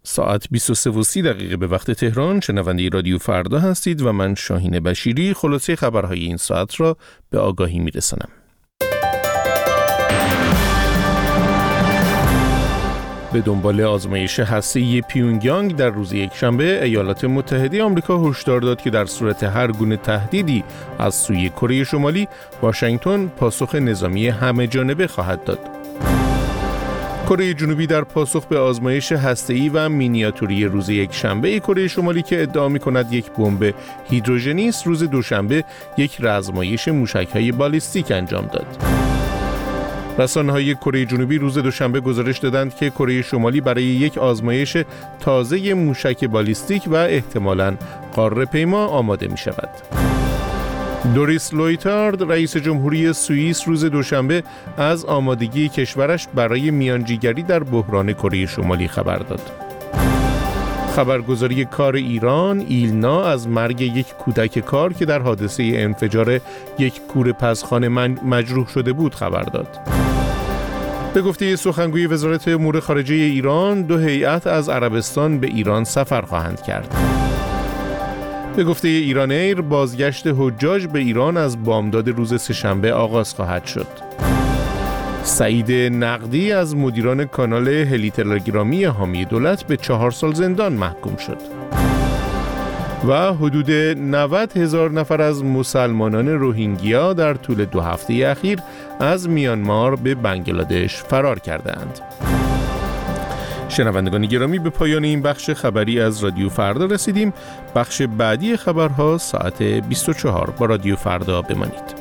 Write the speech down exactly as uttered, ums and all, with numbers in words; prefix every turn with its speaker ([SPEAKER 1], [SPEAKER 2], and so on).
[SPEAKER 1] ساعت بیست و سه و سی دقیقه به وقت تهران. شنونده رادیو فردا هستید و من شاهین بشیری خلاصه خبرهای این ساعت را به آگاهی میرسانم. به دنبال آزمایش هسته‌ای پیونگیانگ در روز یکشنبه، ایالات متحده آمریکا هشدار داد که در صورت هر گونه تهدیدی از سوی کره شمالی، واشنگتن پاسخ نظامی همه‌جانبه خواهد داد. کره جنوبی در پاسخ به آزمایش هسته‌ای و مینیاتوری روز یکشنبه کره شمالی که ادعا می‌کند یک بمب هیدروژنی است، روز دوشنبه یک آزمایش موشک‌های بالیستیک انجام داد. رسانه‌های کره جنوبی روز دوشنبه گزارش دادند که کره شمالی برای یک آزمایش تازه موشک بالیستیک و احتمالاً قاره‌پیما آماده می‌شود. دوریس لویتارد، رئیس جمهوری سوئیس، روز دوشنبه از آمادگی کشورش برای میانجیگری در بحران کره شمالی خبر داد. خبرگزاری کار ایران ایلنا از مرگ یک کودک کار که در حادثه انفجار یک کوره پزخانه مجروح شده بود خبر داد. به گفته سخنگوی وزارت امور خارجه ایران، دو هیئت از عربستان به ایران سفر خواهند کرد. به گفته ایران ایر، بازگشت حجاج به ایران از بامداد روز سه‌شنبه آغاز خواهد شد. سعید نقدی از مدیران کانال هلی تلگرامی حامی دولت به چهار سال زندان محکوم شد. و حدود نود هزار نفر از مسلمانان روهینگیا در طول دو هفته اخیر از میانمار به بنگلادش فرار کردند. شنوندگان گرامی، به پایان این بخش خبری از رادیو فردا رسیدیم. بخش بعدی خبرها ساعت بیست و چهار. با رادیو فردا بمانید.